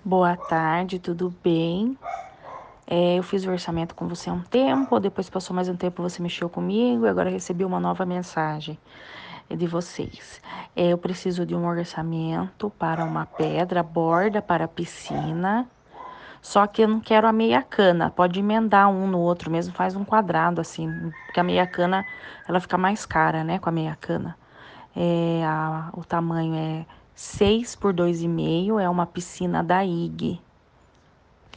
Boa tarde, tudo bem? Eu fiz o orçamento com você há um tempo, depois passou mais um tempo, você mexeu comigo e agora recebi uma nova mensagem de vocês. Eu preciso de um orçamento para uma pedra, borda para a piscina, só que eu não quero a meia cana, pode emendar um no outro mesmo, faz um quadrado assim, porque a meia cana ela fica mais cara, né, com a meia cana. O tamanho é 6 por 2,5, é uma piscina da IG.